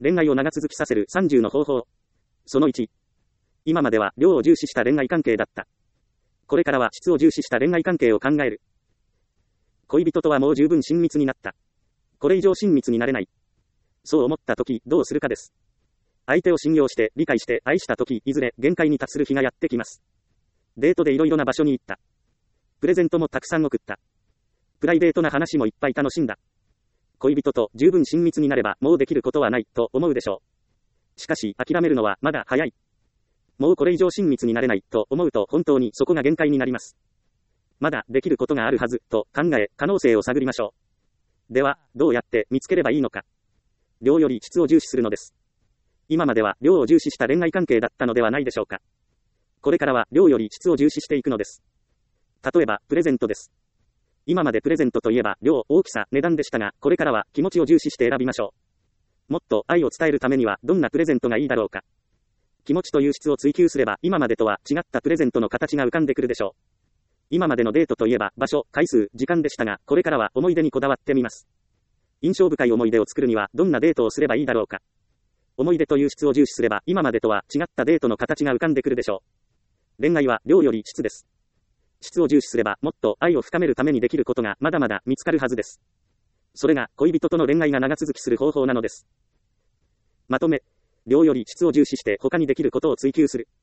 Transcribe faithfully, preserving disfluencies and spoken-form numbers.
恋愛を長続きさせるさんじゅうの方法。そのいち。今までは量を重視した恋愛関係だった。これからは質を重視した恋愛関係を考える。恋人とはもう十分親密になった。これ以上親密になれない。そう思ったとき、どうするかです。相手を信用して、理解して、愛したとき、いずれ限界に達する日がやってきます。デートでいろいろな場所に行った。プレゼントもたくさん送った。プライベートな話もいっぱい楽しんだ。恋人と十分親密になればもうできることはないと思うでしょう。しかし諦めるのはまだ早い。もうこれ以上親密になれないと思うと本当にそこが限界になります。まだできることがあるはずと考え可能性を探りましょう。では、どうやって見つければいいのか。量より質を重視するのです。今までは量を重視した恋愛関係だったのではないでしょうか。これからは量より質を重視していくのです。例えば、プレゼントです。今までプレゼントといえば、量、大きさ、値段でしたが、これからは気持ちを重視して選びましょう。もっと愛を伝えるためには、どんなプレゼントがいいだろうか。気持ちという質を追求すれば、今までとは違ったプレゼントの形が浮かんでくるでしょう。今までのデートといえば、場所、回数、時間でしたが、これからは思い出にこだわってみます。印象深い思い出を作るには、どんなデートをすればいいだろうか。思い出という質を重視すれば、今までとは違ったデートの形が浮かんでくるでしょう。恋愛は量より質です。質を重視すればもっと愛を深めるためにできることがまだまだ見つかるはずです。それが恋人との恋愛が長続きする方法なのです。まとめ、量より質を重視して他にできることを追求する。